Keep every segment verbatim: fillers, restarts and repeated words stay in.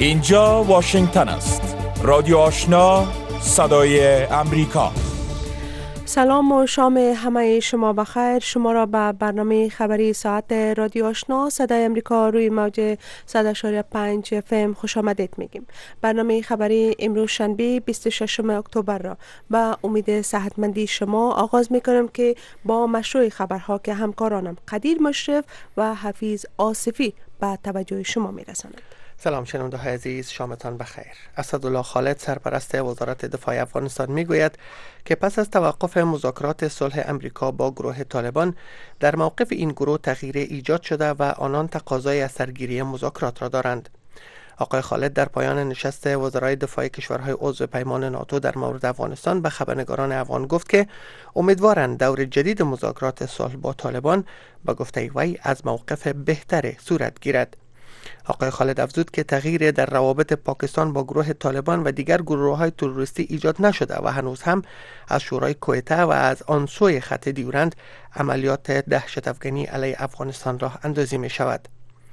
اینجا واشنگتن است. رادیو آشنا، صدای امریکا. سلام و شام همه شما بخیر. شما را به برنامه خبری ساعت رادیو آشنا صدای امریکا روی موج صد و شش و پنج اف ام خوش آمدید میگیم. برنامه خبری امروز شنبه بیست و ششم اکتبر را با امید صحتمندی شما آغاز میکنم که با مشروع خبرها که همکارانم قدیر مشرف و حفیظ آصفی به توجه شما میرساند. سلام شنونده های عزیز، شامتان بخیر. اسدالله خالد سرپرست وزارت دفاع افغانستان میگوید که پس از توقف مذاکرات صلح امریکا با گروه طالبان در موقف این گروه تغییر ایجاد شده و آنان تقاضای از سرگیری مذاکرات را دارند. آقای خالد در پایان نشست وزرای دفاع کشورهای عضو پیمان ناتو در مورد افغانستان به خبرنگاران افغان گفت که امیدوارند دور جدید مذاکرات صلح با طالبان به گفته وی از موقف بهتر صورت گیرد. آقای خالد افزود که تغییر در روابط پاکستان با گروه طالبان و دیگر گروه‌های تروریستی ایجاد نشده و هنوز هم از شورای کویته و از آن سوی خط دیورند عملیات دهشت افغانی علیه افغانستان راه اندازی می شود.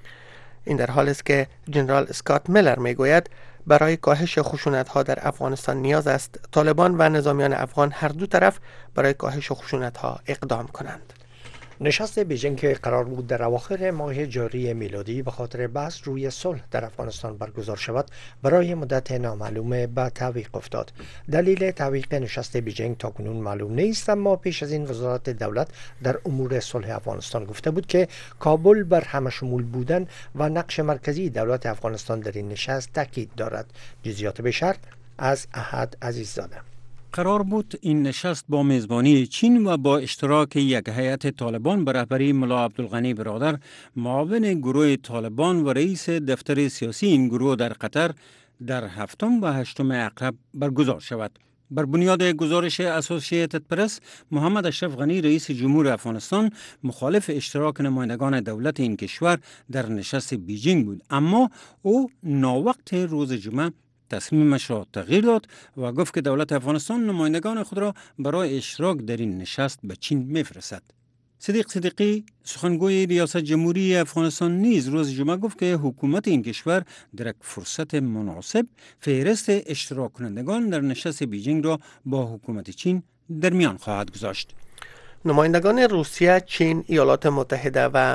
این در حالی است که جنرال اسکات میلر می گوید برای کاهش خشونت‌ها در افغانستان نیاز است طالبان و نظامیان افغان هر دو طرف برای کاهش خشونت‌ها اقدام کنند. نشست بیجینگ که قرار بود در اواخر ماه جاری میلادی به خاطر بحث روی صلح در افغانستان برگزار شود برای مدت نامعلوم به تعویق افتاد. دلیل تعویق نشست بیجینگ تاکنون معلوم نیست، اما پیش از این وزارت دولت در امور صلح افغانستان گفته بود که کابل بر همشمول بودن و نقش مرکزی دولت افغانستان در این نشست تاکید دارد. جزئیات بیشتر از احد عزیززاده. قرار بود این نشست با میزبانی چین و با اشتراک یک هیئت طالبان به رهبری ملا عبدالغنی برادر، معاون گروه طالبان و رئیس دفتر سیاسی این گروه در قطر در هفتم و هشتم عقرب برگزار شود. بر بنیاد گزارش اسوسییتد پرس، محمد اشرف غنی رئیس جمهور افغانستان مخالف اشتراک نمایندگان دولت این کشور در نشست بیجینگ بود، اما او ناوقت روز جمعه تصمیمش را تغییر داد و گفت که دولت افغانستان نمایندگان خود را برای اشتراک در این نشست به چین میفرستد. صدیق صدیقی سخنگوی ریاست جمهوری افغانستان نیز روز جمعه گفت که حکومت این کشور در یک فرصت مناسب فهرست اشتراک کنندگان در نشست بیجینگ را با حکومت چین در میان خواهد گذاشت. نمایندگان روسیه، چین، ایالات متحده و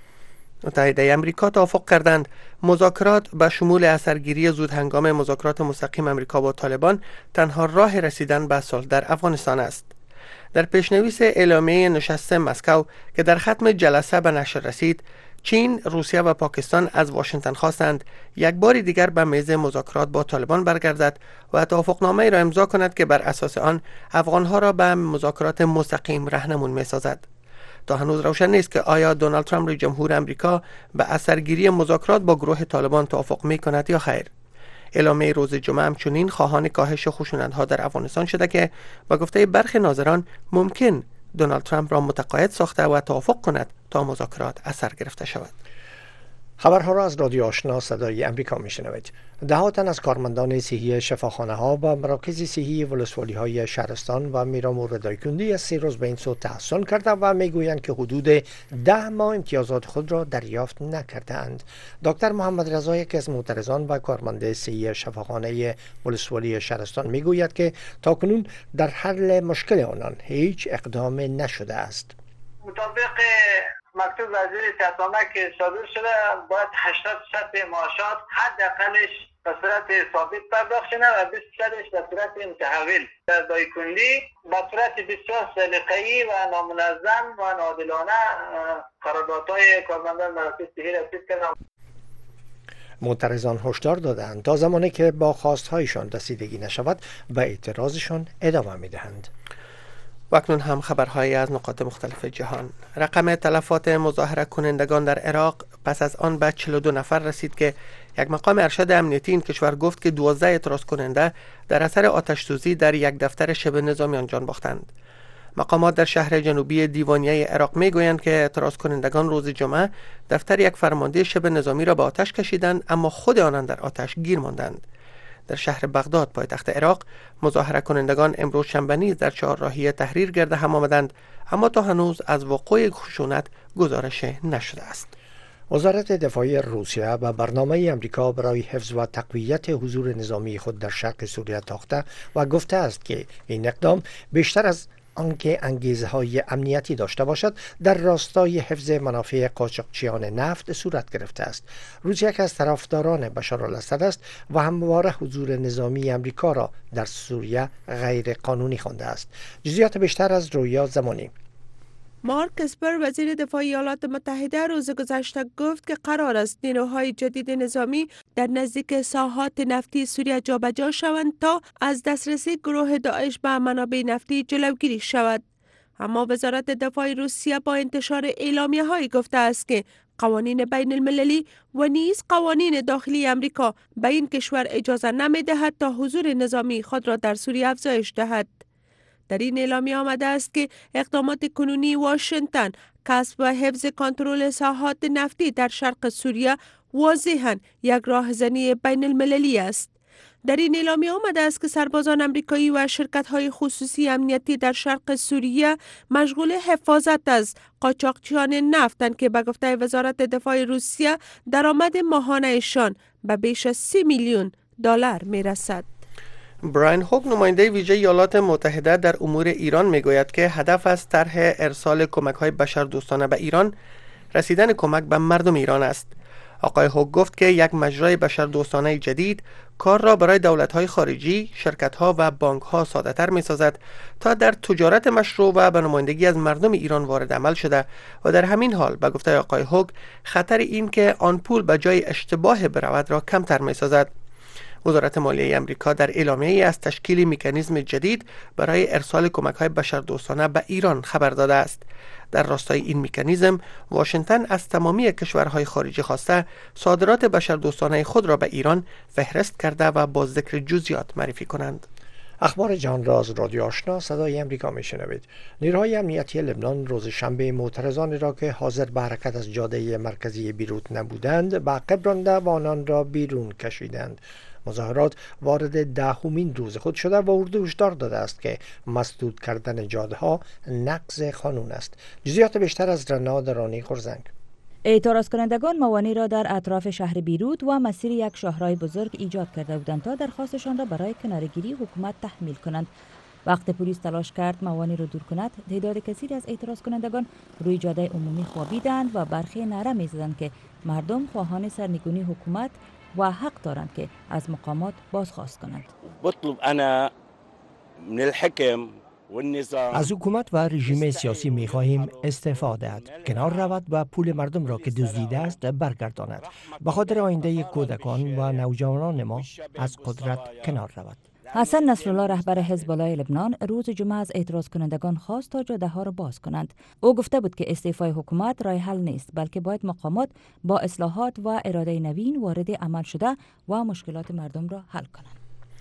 متحده امریکا توافق کردند مذاکرات به شمول اثرگیری زود هنگام مذاکرات مستقیم امریکا با طالبان تنها راه رسیدن به صلح در افغانستان است. در پیشنویس اعلامیه نشست مسکو که در ختم جلسه به نشر رسید، چین، روسیه و پاکستان از واشنگتن خواستند یک بار دیگر به میز مذاکرات با طالبان برگردد و توافقنامه‌ای را امضا کند که بر اساس آن افغانها را به مذاکرات مستقیم راهنمون می‌سازد. تا هنوز روشن نیست که آیا دونالد ترامپ رئیس جمهور امریکا به اثرگیری مذاکرات با گروه طالبان توافق می کند یا خیر. اعلامیه روز جمعه همچنین خواهان کاهش خشونت‌ها در افغانستان شده که با گفته برخی ناظران ممکن دونالد ترامپ را متقاعد ساخته و توافق کند تا مذاکرات اثر گرفته شود. خبرها را از رادیو آشنا صدای امریکا میشنوید. ده تن از کارمندان صحی شفاخانه ها و مراکز صحی ولسوالی های شهرستان و میرامور دایکندی از سه روز به این سو تحسن کرده و میگویند که حدود ده ماه امتیازات خود را دریافت نکردند. دکتر محمد رضا، یکی از معترضان و کارمند صحی شفاخانه ولسوالی شهرستان، میگوید که تاکنون در حل مشکل آنان هیچ اقدام نشده است. مطابق مکتوب وزیر صحت عامه که صادر شده، باید هشتاد درصد معاشات حداقلش به صورت ثابت پرداخت شده و بیست درصدش به صورت متحول. در دایکندی به صورت بسیار سلیقه‌ای و نامنظم و ناعادلانه قراردادهای کارمندان مراکز صحی را فسخ کردند. معترضان هشدار دادند تا زمانی که با خواستهایشان رسیدگی نشود به اعتراضشان ادامه میدهند. و اکنون هم خبرهایی از نقاط مختلف جهان. رقم تلفات مظاهره کنندگان در عراق پس از آن به چهل و دو نفر رسید که یک مقام ارشد امنیتی این کشور گفت که دوازده اعتراض کننده در اثر آتش سوزی در یک دفتر شبه نظامیان جان باختند. مقامات در شهر جنوبی دیوانیه عراق میگویند که اعتراض کنندگان روز جمعه دفتر یک فرمانده شبه نظامی را به آتش کشیدند، اما خود آنان در آتش گیر ماندند. در شهر بغداد پایتخت عراق مظاهره کنندگان امروز شنبه نیز در چهارراهی تحریر گرد هم آمدند، اما تا هنوز از وقوع خشونت گزارش نشده است. وزارت دفاع روسیه به برنامه امریکا برای حفظ و تقویت حضور نظامی خود در شرق سوریه تاخته و گفته است که این اقدام بیشتر از آنکه انگیزه های امنیتی داشته باشد در راستای حفظ منافع قاچاقچیان نفت صورت گرفته است. روسیه که از طرفداران بشارالاسد است و همواره حضور نظامی امریکا را در سوریه غیر قانونی خوانده است. جزئیات بیشتر از رویا زمانی. مارک اسپر وزیر دفاع ایالات متحده روز گذشته گفت که قرار است نیروهای جدید نظامی در نزدیک ساحات نفتی سوریه جابجا شوند تا از دسترسی گروه داعش به منابع نفتی جلوگیری شود. اما وزارت دفاع روسیه با انتشار اعلامیه هایی گفته است که قوانین بین المللی و نیز قوانین داخلی امریکا به این کشور اجازه نمی دهد تا حضور نظامی خود را در سوریه افزایش دهد. در این اعلامیه آمده است که اقدامات کنونی واشنگتن کسب و حفظ کنترل ساحات نفتی در شرق سوریه واضحاً یک راهزنی بین المللی است. در این اعلامیه آمده است که سربازان آمریکایی و شرکت‌های خصوصی امنیتی در شرق سوریه مشغول حفاظت از قاچاقچیان نفتند که به گفته وزارت دفاع روسیه درآمد ماهانه‌شان به بیش از سی میلیون دلار می‌رسد. براین هوگ نماینده ویژه ایالات متحده در امور ایران میگوید که هدف از طرح ارسال کمک‌های بشردوستانه به ایران رسیدن کمک به مردم ایران است. آقای هوگ گفت که یک مجرای بشردوستانه جدید کار را برای دولت‌های خارجی، شرکت‌ها و بانک‌ها ساده‌تر می‌سازد تا در تجارت مشروع و به نمایندگی از مردم ایران وارد عمل شده و در همین حال به گفته آقای هوگ خطر این که آن پول به جای اشتباه برود را کمتر می‌سازد. وزارت مالیه امریکا در اعلامیه‌ای از تشکیل مکانیزم جدید برای ارسال کمک‌های بشردوستانه به ایران خبر داده است. در راستای این مکانیزم، واشنگتن از تمامی کشورهای خارجی خواسته صادرات بشردوستانه خود را به ایران فهرست کرده و با ذکر جزئیات معرفی کنند. اخبار جهان را از رادیو آشنا صدای امریکا میشنوید. نیروهای امنیتی لبنان روز شنبه معترضانی را که حاضر به حرکت از جاده مرکزی بیروت نبودند به عقب رانده و آنان را بیرون کشیدند. مظاهرات وارد دهمین روز خود شده و اردو هشدار داده است که مسدود کردن جاده ها نقض قانون است. جزئیات بیشتر از رنا درانی خرزنگ. اعتراض کنندگان موانع را در اطراف شهر بیروت و مسیر یک شاهرای بزرگ ایجاد کرده بودند تا درخواستشان را برای کناره‌گیری حکومت تحمیل کنند. وقت پلیس تلاش کرد موانع را دور کند، تعداد کثیری از اعتراض کنندگان روی جاده عمومی خوابیدند و برخی نعره می‌زدند که مردم خواهان سرنگونی حکومت و حق دارند که از مقامات بازخواست کنند. بطلب انا من الحكم والنظام از حکومت و رژیم سیاسی می خواهیم استعفا دهد، کنار رود و پول مردم را که دزدیده است برگرداند. به خاطر آینده کودکان و نوجوانان ما از قدرت کنار رود. حسن نصرالله رهبر حزب الله لبنان روز جمعه از اعتراض کنندگان خواست تا جاده ها را باز کنند. او گفته بود که استعفای حکومت راه حل نیست، بلکه باید مقامات با اصلاحات و اراده نوین وارد عمل شده و مشکلات مردم را حل کنند.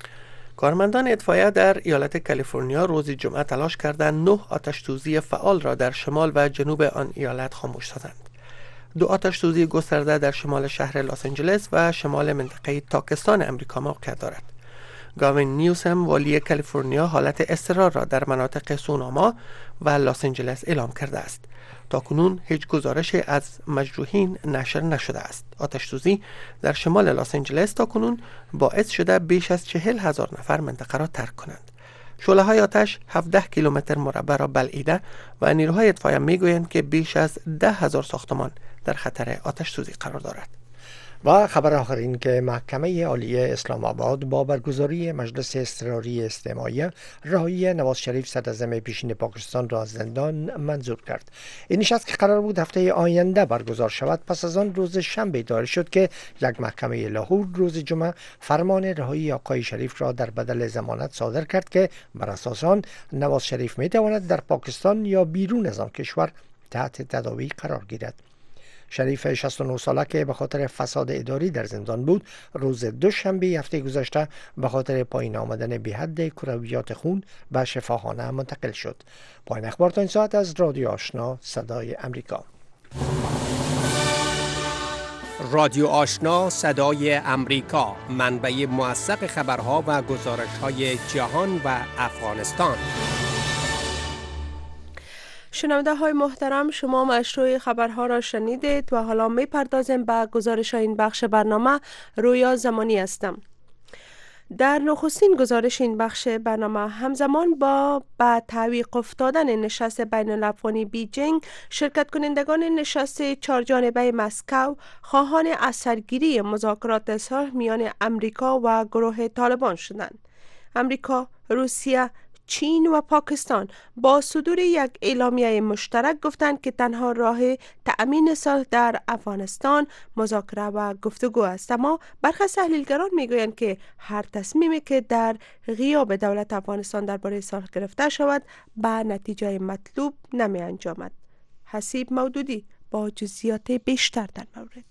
کارمندان اطفائیه در ایالت کالیفرنیا روز جمعه تلاش کردند نه آتش سوزی فعال را در شمال و جنوب آن ایالت خاموش سازند. دو آتش سوزی گسترده در شمال شهر لس آنجلس و شمال منطقه تاکستان امریکا موقعیت دارد. گاوین نیوسم والی کالیفرنیا حالت اضطرار را در مناطق سوناما و لس آنجلس اعلام کرده است. تاکنون هیچ گزارش از مجروحین نشر نشده است. آتش سوزی در شمال لس آنجلس تاکنون باعث شده بیش از چهل هزار نفر منطقه را ترک کنند. شعله‌های آتش هفده کیلومتر مربع را بلعیده و نیروهای اطفائیه میگویند که بیش از ده هزار ساختمان در خطر آتش سوزی قرار دارد. و خبر آخر این که محکمه عالی اسلام آباد با برگزاری مجلس اضطراری استماعی رهایی نواز شریف صدراعظم پیشین پاکستان را از زندان منظور کرد. این نشست که قرار بود هفته آینده برگزار شود پس از آن روز شنبه دایر شد که یک محکمه لاهور روز جمعه فرمان رهایی آقای شریف را در بدل ضمانت صادر کرد که بر اساس آن نواز شریف می تواند در پاکستان یا بیرون از آن کشور تحت تداوی قرار گیرد. شریف شصت و نه ساله که به خاطر فساد اداری در زندان بود روز دوشنبه هفته گذشته به خاطر پایین آمدن بی حد کرویات خون به شفاخانه منتقل شد. پایان اخبار تا این ساعت از رادیو آشنا صدای امریکا. رادیو آشنا صدای امریکا، منبع موثق خبرها و گزارش‌های جهان و افغانستان. شنونده های محترم، شما مشروع خبرها را شنیدید و حالا می پردازیم به گزارش این بخش برنامه. رویا زمانی هستم. در نخستین گزارش این بخش برنامه همزمان با به تعویق افتادن نشست بین الافغانی بیجینگ، شرکت کنندگان نشست چهارجانبه مسکو خواهان اثرگیری مذاکرات صلح میان امریکا و گروه طالبان شدند. امریکا، روسیه، چین و پاکستان با صدور یک اعلامیه مشترک گفتند که تنها راه تأمین صلح در افغانستان مذاکره و گفتگو است، اما برخی تحلیلگران میگویند که هر تصمیمی که در غیاب دولت افغانستان درباره صلح گرفته شود به نتیجه مطلوب نمی انجامد. حسیب مودودی با جزئیات بیشتر در مورد.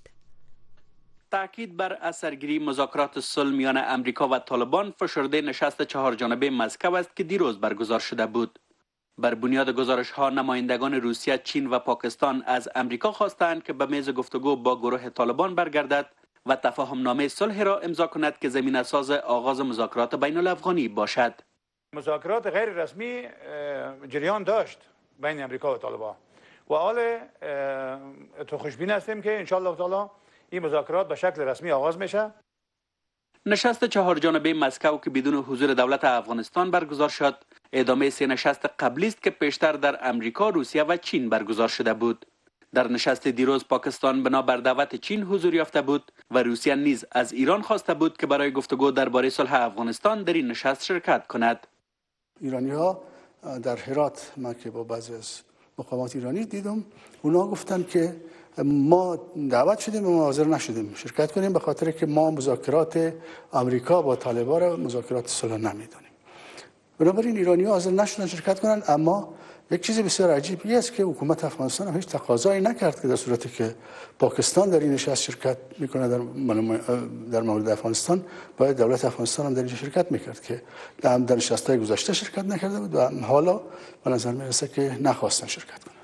تاکید بر اثرگیری مذاکرات صلح میان امریکا و طالبان فشرده نشست چهار جانبه مسکو است که دیروز برگزار شده بود. بر بنیاد گزارش ها نمایندگان روسیه، چین و پاکستان از امریکا خواستند که به میز گفتگو با گروه طالبان برگردد و تفاهم نامه صلح را امضا کند که زمینه ساز آغاز مذاکرات بین الافغانی باشد. مذاکرات غیر رسمی جریان داشت بین امریکا و طالبان و حال تو خوشبین هستیم که ان شاء الله تعالی این مذاکرات به شکل رسمی آغاز میشه. نشست چهار جانبه مسکو که بدون حضور دولت افغانستان برگزار شد، ادامه سه نشست قبلی است که پیشتر در امریکا، روسیه و چین برگزار شده بود. در نشست دیروز پاکستان بنا بر دعوت چین حضور یافته بود و روسیه نیز از ایران خواسته بود که برای گفتگو درباره صلح افغانستان در این نشست شرکت کند. ایرانی‌ها در هرات، ما که با بعضی از مقامات ایرانی دیدم، اونا گفتن که ما دعوت شدیم و ما حاضر نشدیم شرکت کنیم به خاطر که ما مذاکرات امریکا با طالبان را مذاکرات صلح نمیدونیم. بنابراین ایرانی‌ها حاضر نشدن شرکت کنند. اما یک چیز بسیار عجیبی است که حکومت افغانستان هم هیچ تقاضایی نکرد که در صورتی که پاکستان در این نشست شرکت میکنه در در مورد افغانستان، باید دولت افغانستان هم در این شرکت میکرد که در نشست‌های گذشته شرکت نکرده بود و حالا به نظر میرسه که نخواستن شرکت کنند.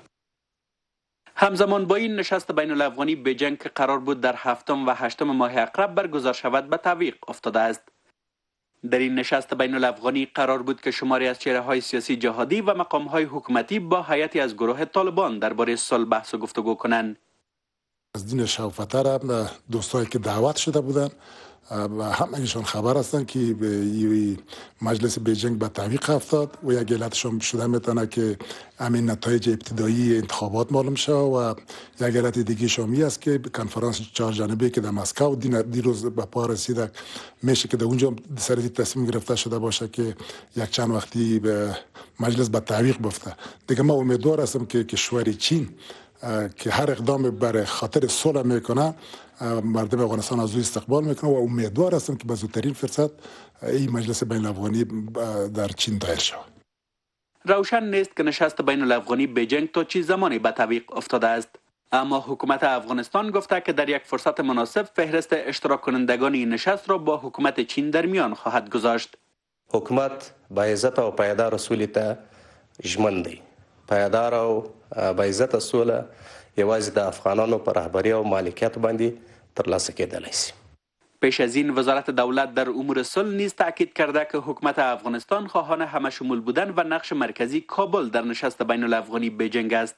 همزمان با این نشست بین الافغانی بیجینگ که قرار بود در هفتم و هشتم ماه اقرب برگزار شود به تعویق افتاده است. در این نشست بین الافغانی قرار بود که شماری از چهره‌های سیاسی جهادی و مقام‌های حکومتی با هیئتی از گروه طالبان درباره صلح بحث و گفتگو کنند. از دین شوفتر هم دوستایی که دعوت شده بودند و همه‌شان خبر هستند که به مجلس بیجینگ به تعویق افتاد و یک علتشون شده میتونه که همین نتایج ابتدایی انتخابات معلوم شد و یک علت دیگه شامی است که کنفرانس چهار جانبه که در مسکو دیروز به پا رسیده میشه که در اونجا سریع تصمیم گرفته شده باشه که یک چند وقتی به مجلس به تعویق بیفته. دیگه ما امیدوار هستم که کشور چین که هر اقدام برای خاطر صلح میکنه مردم افغانستان از او استقبال میکنه و امیدوار هستم که به زودترین فرصت این مجلس بین الافغانی در چین دایر شود. روشن نیست که نشست بین الافغانی بیجینگ تا چه زمانی به تعویق افتاده است، اما حکومت افغانستان گفته که در یک فرصت مناسب فهرست اشتراک کنندگان این نشست را با حکومت چین در میان خواهد گذاشت. حکومت با عزت او پایدار اصول ته ژمن دی. پایدار او با عزت اصول یوازې د افغانانو پر رهبری او مالکیت باندې ترلاسه کېدلی شي. پیش از این وزارت دولت در امور صلح نیز تاکید کرده که حکومت افغانستان خواهان همه شمول بودن و نقش مرکزی کابل در نشست بین الافغانی بیجینگ است.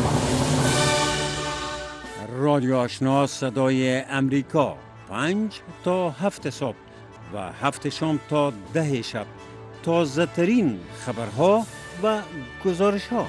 رادیو آشنا صدای امریکا، پنج تا هفت صبح و هفت شام تا ده شب، تازه ترین خبرها و گزارش ها.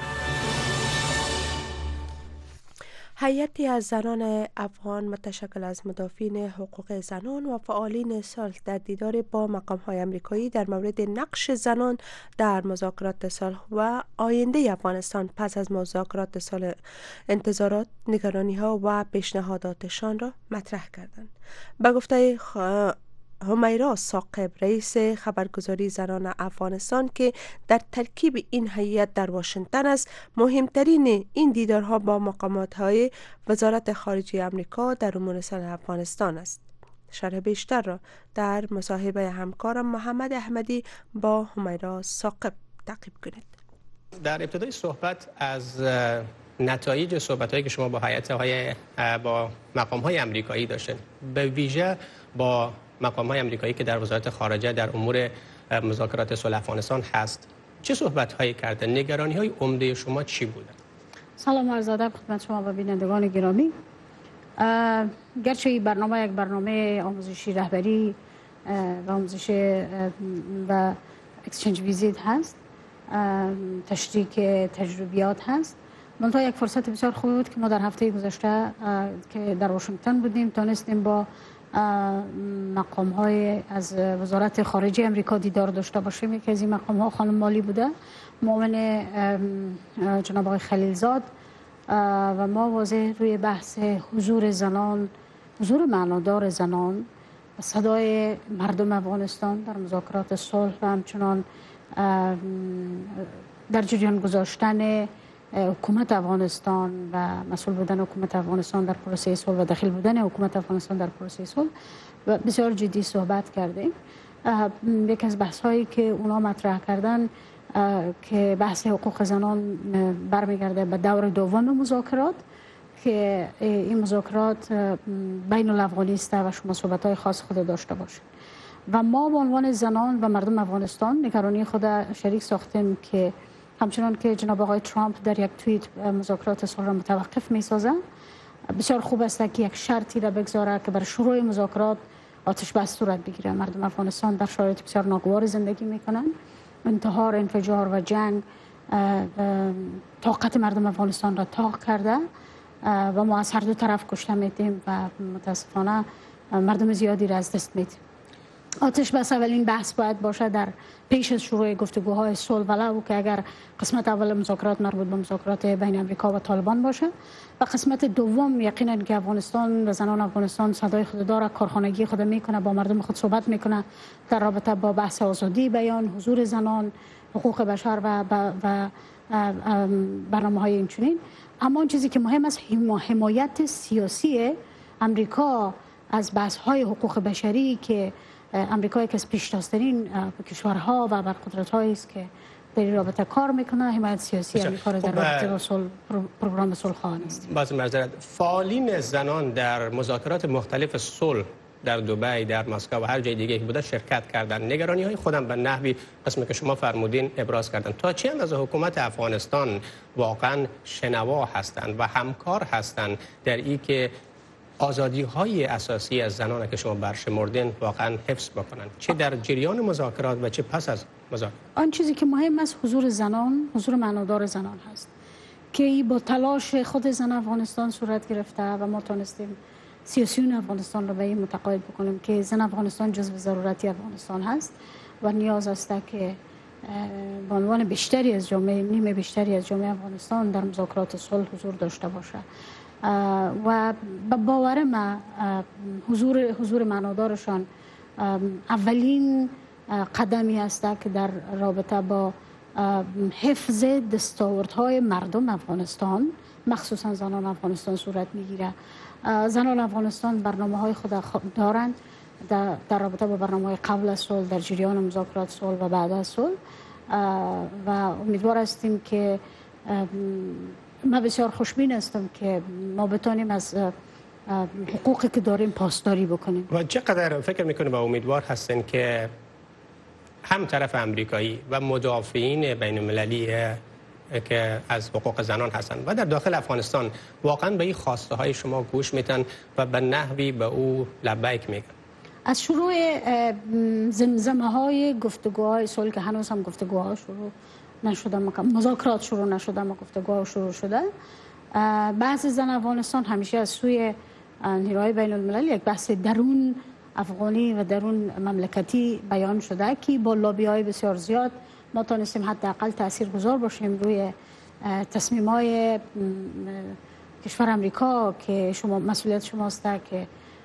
هیئتی از زنان افغان متشکل از مدافعین حقوق زنان و فعالین صلح در دیدار با مقام‌های آمریکایی در مورد نقش زنان در مذاکرات صلح و آینده افغانستان پس از مذاکرات صلح انتظارات، نگرانی‌ها و پیشنهاداتشان را مطرح کردند. به گفته خ... همیرا ثاقب، رئیس خبرگزاری زنان افغانستان که در ترکیب این هیئت در واشنگتن است، مهمترین این دیدارها با مقامات‌های وزارت خارجه آمریکا در امور صلح افغانستان است. شرح بیشتر را در مصاحبه همکارم محمد احمدی با همیرا ثاقب تعقیب کنید. در ابتدای صحبت از نتایج صحبت‌هایی که شما با هیئت‌های با مقام‌های آمریکایی داشتید، به ویژه با مقام‌های آمریکایی که در وزارت خارجه در امور مذاکرات صلح افغانستان هست، چه صحبت‌هایی کردن؟ نگرانی‌های عمده شما چی بودند؟ سلام عرض ادب خدمت شما و بینندگان گرامی. گرچه این برنامه یک برنامه آموزشی رهبری و آموزش و اکسچنج ویزیت هست، تشریک تجربیات هست، منتها یک فرصت بسیار خوبی بود که ما در هفته گذشته که در واشنگتن بودیم تونستیم با مقام های از وزارت خارجه امریکا دیدار داشته باشیم. یکی از این مقام ها خانم مالی بوده، معاون جناب آقای خلیلزاد، و ما واضح روی بحث حضور زنان، حضور معنادار زنان و صدای مردم افغانستان در مذاکرات صلح و همچنان در جریان گذاشتن حکومت افغانستان و مسئول بودن حکومت افغانستان در پروسه صلح و دخیل بودن حکومت افغانستان در پروسه صلح و بسیار جدی صحبت کردیم. یک از بحث هایی که اونا مطرح کردن که بحث حقوق زنان برمیگرده به دور دوم مذاکرات که این مذاکرات بین الافغانی است و شما صحبت های خاص خود داشته باشید و ما به عنوان زنان و مردم افغانستان نگرانی خود شریک ساختیم که همچنان که جناب آقای ترامپ در یک توییت مذاکرات صلح را متوقف می سازه، بسیار خوب است که یک شرطی را بگذاره که برای شروع مذاکرات آتش بس صورت بگیره. مردم افغانستان در شرایط بسیار ناگوار زندگی میکنن، انتحار، انفجار و جنگ طاقت مردم افغانستان را طاق کرده و ما از هر دو طرف کشته میتیم و متاسفانه مردم زیادی را از دست میتیم. آتش بس اولین بحث باید باشه در پیش از شروع گفتگوهای صلح، ولو که اگر قسمت اول مذاکرات مربوط به مذاکرات بین امریکا و طالبان باشه و قسمت دوم یقینا که افغانستان و زنان افغانستان صدای خود داره، کارخانگی خود میکنه، با مردم خود صحبت میکنه در رابطه با بحث آزادی بیان، حضور زنان، حقوق بشر و, و برنامه های اینچنین. اما اون چیزی که مهم است حمایت سیاسی امریکا از بحث های حقوق بشری که امریکا یک از پیشتازترین کشورها و برقدرت‌هایی است که در این رابطه کار میکنه. حمایت سیاسی امریکا را در رابطه با صلح پروگرام صلح خواهان است. باز معذرت، فعالین زنان در مذاکرات مختلف صلح در دبی، در مسکو و هر جای دیگه که بوده شرکت کردن. نگرانی های خودم به نحوی قسمی که شما فرمودین ابراز کردن. تا چه اندازه حکومت افغانستان واقعا شنوا هستند و همکار هستند در این که آزادی های اساسی از زنان که شما برشمردین واقعا حفظ بکنن، چه در جریان مذاکرات و چه پس از مذاکرات؟ آن چیزی که مهم است حضور زنان، حضور معنادار زنان هست که با تلاش خود زن افغانستان صورت گرفته و ما تونستیم سیاسیون افغانستان رو به این متقاعد بکنیم که زن افغانستان جزو ضرورتی افغانستان هست و نیاز است که به عنوان بیشتری از جامعه، نیم بیشتری از جامعه افغانستان در مذاکرات صلح حضور داشته باشه. و به باور ما حضور حضور معنادارشان اولین قدمی است که در رابطه با حفظ دستاوردهای مردم افغانستان، مخصوصا زنان افغانستان صورت میگیره. زنان افغانستان برنامه های خود دارند در, در رابطه با برنامه های قبل از صلح، در جریان مذاکرات صلح و بعد از صلح و امیدوار هستیم که ما بسیار خوشبین هستم که ما بتانیم از حقوقی که داریم پاسداری بکنیم. و چقدر فکر میکنیم و امیدوار هستین که هم طرف امریکایی و مدافعین بین المللی که از حقوق زنان هستند و در داخل افغانستان واقعا به این خواسته های شما گوش میتن و به نحوی به او لبیک میگن؟ از شروع زمزمه های گفتگوهای صلح که هنوز هم گفتگوها شروع نشده، مذاکرات شروع نشده اما گفتگوها شروع شده، بحث زن افغانستان همیشه از سوی نیروهای بین الملل یک بحث درون افغانی و درون مملکتی بیان شده که با لابی های بسیار زیاد ما تونستیم حداقل تاثیرگذار باشیم روی تصمیم های کشور امریکا که شما مسئولیت شماست که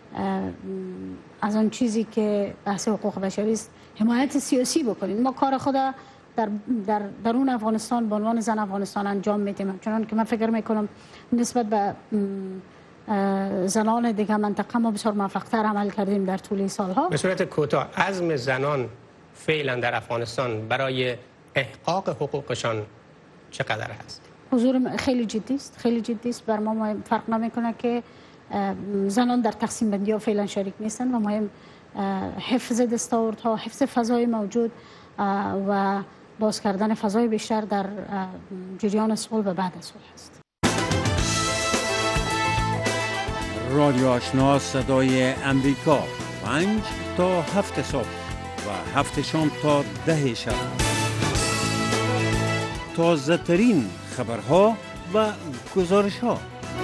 از آن چیزی که بحث حقوق بشری است حمایت سیاسی بکنید. ما کار خود در در درون افغانستان به عنوان زن افغانستان انجام میدیم، چون که من فکر میکنم نسبت به زنان دیگه منطقه ما بسیار موفق‌تر عمل کردیم در طول سالها. به صورت کوتاه عزم زنان فعلا در افغانستان برای احقاق حقوقشان چقدر هست؟ حضور خیلی جدی است، خیلی جدی است. بر ما فرق نمیکنه که زنان در تقسیم بندی ها فعلا شریک نیستن و مهم حفظ دستاوردها، حفظ فضای موجود و باز کردن فضای بیشتر در جریان صلح و بعد از صلح است. رادیو آشنا صدای امریکا پنج تا هفت صبح و هفت شام تا ده شب. تازه ترین خبرها و گزارش ها.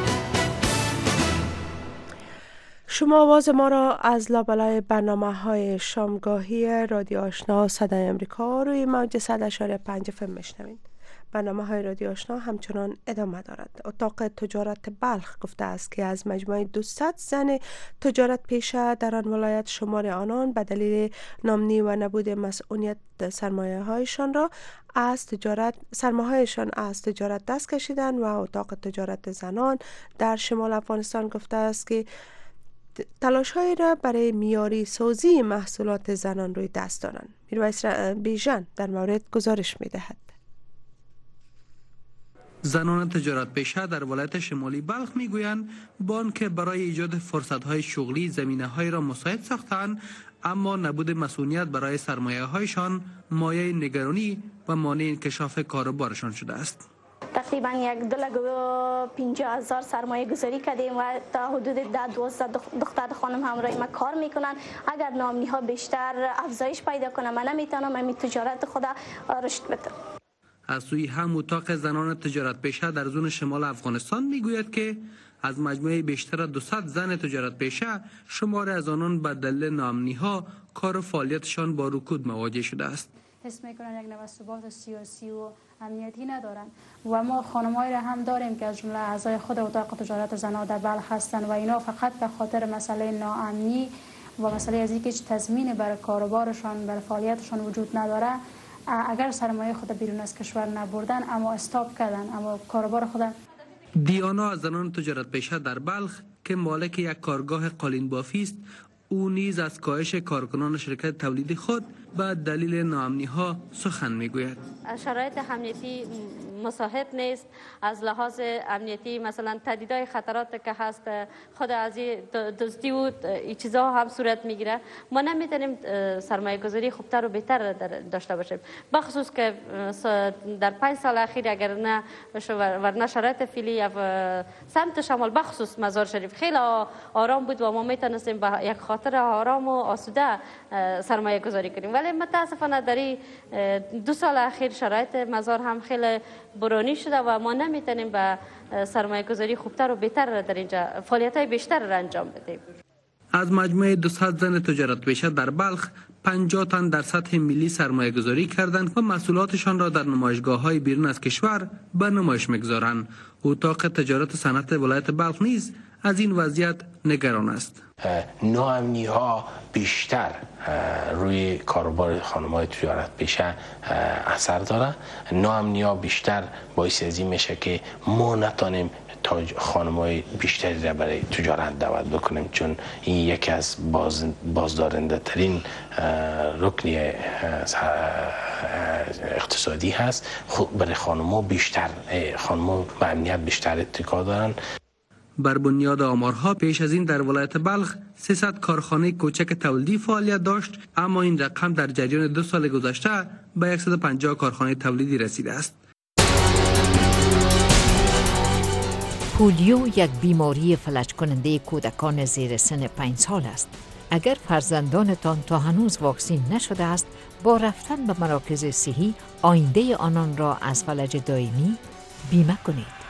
شما آواز ما را از لابلای برنامه های شامگاهی رادیو آشنا صدای امریکا روی موج صد و شش پنج اف ام میشنوید. برنامه های رادیو آشنا همچنان ادامه دارد. اتاق تجارت بلخ گفته است که از مجموع دویست زن تجارت پیشه در آن ولایت شمار آنان به دلیل نامنی و نبود مسئولیت سرمایه هایشان را از تجارت سرمایه هایشان از تجارت دست کشیدند و اتاق تجارت زنان در شمال افغانستان گفته است که تلاش هایی را برای میاری سازی محصولات زنان روی دست دارند. میرویس بیژن در مورد گزارش می دهد. زنان تجارت پیشه در ولایت شمالی بلخ میگویند با آنکه برای ایجاد فرصت‌های شغلی زمینه‌های را مساعد ساختند، اما نبود مسئولیت برای سرمایه‌هایشان مایه نگرانی و مانع انکشاف کاروبارشان شده است. تقریبا یک دو لک و پنجاه هزار سرمایه گذاری کردیم و تا حدود ده دوازده دختر خانم همراه ما کار میکنن. اگر نامنی ها بیشتر افزایش پیدا کنه من نمیتونم همین تجارت خود رشد بدم. از سوی هم اتاق زنان تجارت پیشه در زون شمال افغانستان میگوید که از مجموعه بیشتر دویست زن تجارت پیشه شمار از آنان به دلیل ناامنی ها کار و فعالیتشان با رکود مواجه شده است. حس میکنن یک نوع ثبات سیاسی و امنیتی ندارن و ما خانمایی را هم داریم که از جمله اعضای خود اتاق تجارت زنان در بلخ هستند و اینا فقط به خاطر مسئله ناامنی و مسئله از اینکه هیچ تضمین برای کاروبارشان برای فعالیتشان وجود نداره، اگر سرمایه خود بیرون از کشور نبردن اما استاپ کردن اما کاروبار خود. دیانا از زنان تجارت پیشه در بلخ که مالک یک کارگاه قالین بافی است، او نیز از کاهش کارکنان شرکت تولیدی خود به دلیل ناامنی ها سخن میگوید. شرایط امنیتی مساعد نیست. از لحاظ امنیتی مثلا تهدیدهای خطرات که هست خود از دزدی و این چیزها هم صورت میگیره. ما نمیتونیم سرمایه گذاری خوبتر و بهتر داشته باشیم، بخصوص که در پنج سال اخیر اگر نه ورنه شرایط فعلی سمت شمال بخصوص مزار شریف خیلی آرام بود و ما میتونستیم با یک خاطر آرام و آسوده سرمایه گذاری کنیم، ولی متاسفانه در این دو سال اخیر شرایط مزار هم خیلی برانی شده و ما نمیتونیم به سرمایه گذاری خوبتر و بهتر در اینجا فعالیت های بیشتر را انجام بدیم. از مجموعه دویست زن تجارت پیشه در بلخ پنجاه تن در سطح ملی سرمایه گذاری کردند و محصولاتشان را در نمایشگاه های بیرون از کشور به نمایش میگذارند. اتاق تجارت صنعت ولایت بلخ نیز از این وضعیت نگران است. ناامنی ها بیشتر روی کاروبار خانم‌های تجارت پیشه اثر داره. ناامنی ها بیشتر باعث از این میشه که ما نتونیم خانم‌های بیشتری را برای تجارت دعوت بکنیم، چون این یکی از باز بازدارنده ترین رکنی اقتصادی هست. خب برای خانم‌ها بیشتر خانم‌ها به امنیت بیشتر اتکا دارن. بر بنیاد آمارها پیش از این در ولایت بلخ سیصد کارخانه کوچک تولیدی فعالیت داشت، اما این رقم در جریان دو سال گذشته به صد و پنجاه کارخانه تولیدی رسیده است. پولیو یک بیماری فلج کننده کودکان زیر سن پنج سال است. اگر فرزندانتان تا هنوز واکسین نشده است، با رفتن به مراکز صحی آینده آنان را از فلج دائمی بیمه کنید.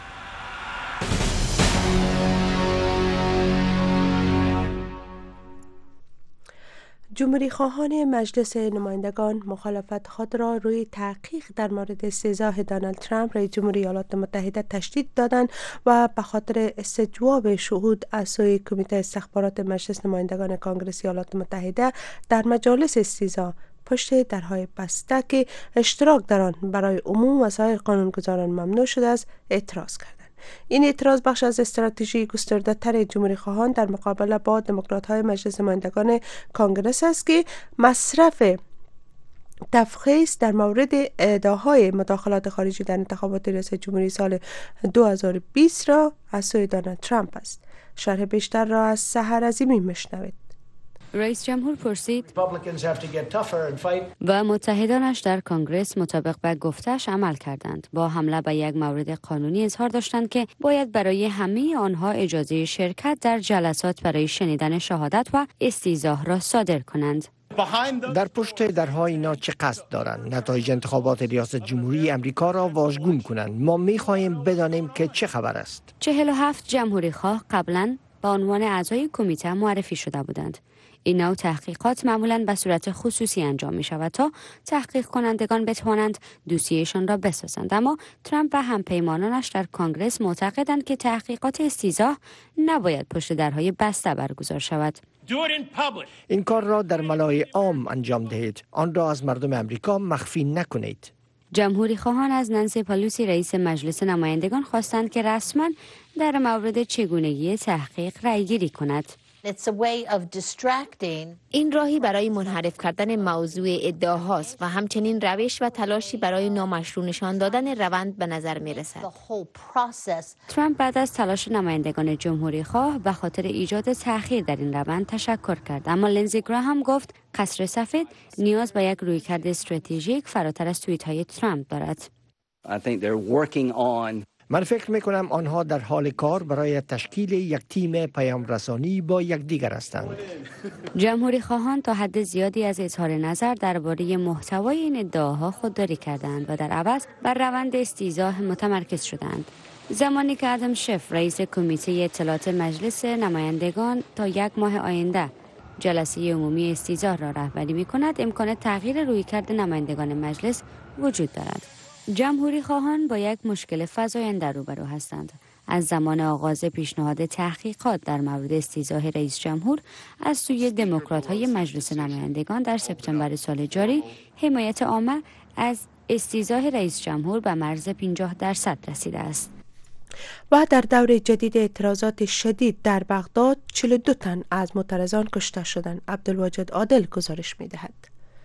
جمهوری خواهان مجلس نمایندگان مخالفت خود را روی تحقیق در مورد استعزای دونالد ترامپ رئیس جمهور ایالات متحده تشدید دادند و به خاطر استجواب شهود از سوی کمیته استخبارات مجلس نمایندگان کانگرس ایالات متحده در مجالس استعزا پشت درهای بسته که اشتراک در آن برای عموم و سایر قانونگذاران ممنوع شده است اعتراض کردند. این اعتراض بخش از استراتژی گسترده تر جمهوری خواهان در مقابله با دموکرات های مجلس نمایندگان کانگرس است که مصرف تفخیص در مورد ادعاهای مداخلات خارجی در انتخابات ریاست جمهوری سال دو هزار و بیست را از سوی دونالد ترامپ است. شرح بیشتر را از سحر عظیمی میشنوید. رئیس جمهور پرسید و متحدانش در کنگره مطابق به گفته‌اش عمل کردند. با حمله به یک مورد قانونی اظهار داشتند که باید برای همه آنها اجازه شرکت در جلسات برای شنیدن شهادت و استیضاح را صادر کنند. در پشت درها اینا چه قصد دارند؟ نتایج انتخابات ریاست جمهوری امریکا را واژگون کنند. ما می‌خواهیم بدانیم که چه خبر است. چهل و هفت جمهوری خواه قبلا به عنوان اعضای کمیته معرفی شده بودند. این نوع تحقیقات معمولاً به صورت خصوصی انجام می شود تا تحقیق کنندگان بتوانند دوسیهشان را بسازند. اما ترامپ و همپیمانانش در کنگره معتقدند که تحقیقات استیضاح نباید پشت درهای بسته برگزار شود. این کار را در ملای عام انجام دهید. آن را از مردم امریکا مخفی نکنید. جمهوری خواهان از نانسی پلوسی رئیس مجلس نمایندگان خواستند که رسما در مورد چگونگی تحقیق رأی گیری کند. این راهی برای منحرف کردن موضوع ادعاهاست و همچنین روش و تلاشی برای نامشروع نشان دادن روند به نظر می رسد. ترامپ بعد از تلاش نمایندگان جمهوری خواه به خاطر ایجاد تأخیر در این روند تشکر کرد، اما لینزی گراهام گفت قصر سفید نیاز به یک رویکرد استراتژیک فراتر از توییت های ترامپ دارد. من فکر می کنم آنها در حال کار برای تشکیل یک تیم پیام رسانی با یکدیگر هستند. جمهوری خواهان تا حد زیادی از اظهار نظر درباره محتوای این ادعاها خودداری کردند و در عوض بر روند استیضاح متمرکز شدند. زمانی که ادم شف رئیس کمیته اطلاعات مجلس نمایندگان تا یک ماه آینده جلسه عمومی استیضاح را رهبری می کند، امکان تغییر رویکرد نمایندگان مجلس وجود دارد. جمهوری خواهان با یک مشکل فزاینده روبرو هستند. از زمان آغاز پیشنهاد تحقیقات در مورد استیضاح رئیس جمهور از سوی دموکرات‌های مجلس نمایندگان در سپتامبر سال جاری، حمایت عامه از استیضاح رئیس جمهور به مرز پنجاه درصد رسیده است. و در دور جدید اعتراضات شدید در بغداد چهل و دو تن از معترضان کشته شدند. عبدالواجد عادل گزارش می‌دهد.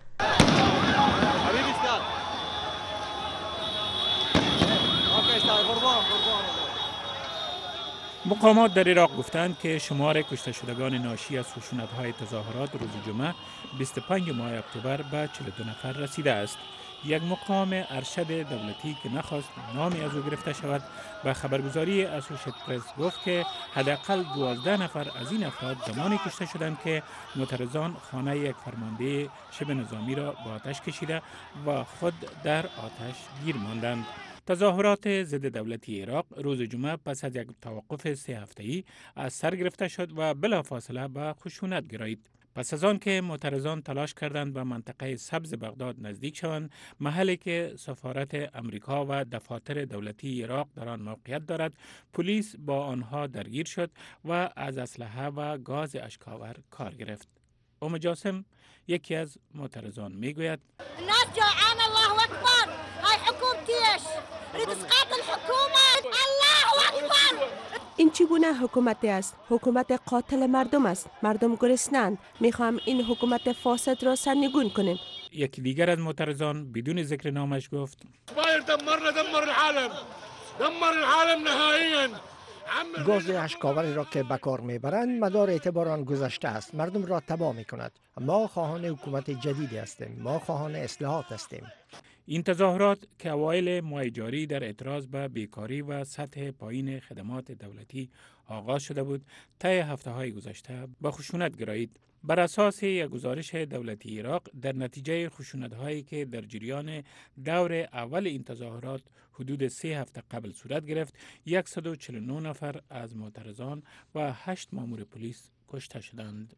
مقامات در عراق گفتند که شمار کشته شدگان ناشی از خشونت‌های تظاهرات روز جمعه بیست و پنج ماه اکتبر به چهل و دو نفر رسیده است. یک مقام ارشد دولتی که نخواست نامی از او گرفته شود به خبرگزاری اسوشییتد پرس گفت که حداقل دوازده نفر از این افراد زمانی کشته شدند که معترضان خانه یک فرمانده شبه نظامی را با آتش کشیده و خود در آتش گیر ماندند. تظاهرات ضد دولتی عراق روز جمعه پس از یک توقف سه هفته‌ای از سر گرفته شد و بلافاصله به خشونت گرایید. پس از آن که معترضان تلاش کردند به منطقه سبز بغداد نزدیک شوند، محلی که سفارت امریکا و دفاتر دولتی عراق در آن موقعیت دارد، پلیس با آنها درگیر شد و از اسلحه و گاز اشک‌آور کار گرفت. ام جاسم یکی از معترضان میگوید: الناس جوعان، الله اکبر، های حکومتیش رید اسقاط الحکومت، الله اکبر. این چگونه حکومتی است؟ حکومت قاتل مردم است. مردم گرسنند. میخوام این حکومت فاسد را سرنگون کنیم. یکی دیگر از معترضان بدون ذکر نامش گفت: باید دمرنا دمر العالم، دمر العالم نهائیاً. گاز اشک‌آوری را که به کار میبرند مدار اعتبار آن گذشته است. مردم را تباه میکند. ما خواهان حکومت جدیدی هستیم. ما خواهان اصلاحات هستیم. این تظاهرات که اوایل ماه جاری در اعتراض به بیکاری و سطح پایین خدمات دولتی آغاز شده بود، طی هفته‌های گذشته به خشونت گرایید. بر اساس یک گزارش دولتی عراق، در نتیجه خشونت‌هایی که در جریان دور اول این تظاهرات حدود سه هفته قبل صورت گرفت، صد و چهل و نه نفر از معترضان و هشت مامور پلیس کشته شدند.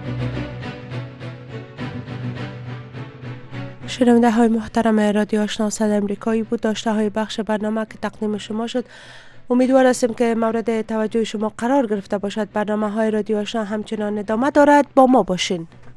شنونده های محترم رادیو آشنا صدای امریکایی بود داشته های بخش برنامه که تقدیم شما شد. امیدوار هستیم که مورد توجه شما قرار گرفته باشد. برنامه های رادیو آشنا همچنان ادامه دارد. با ما باشین.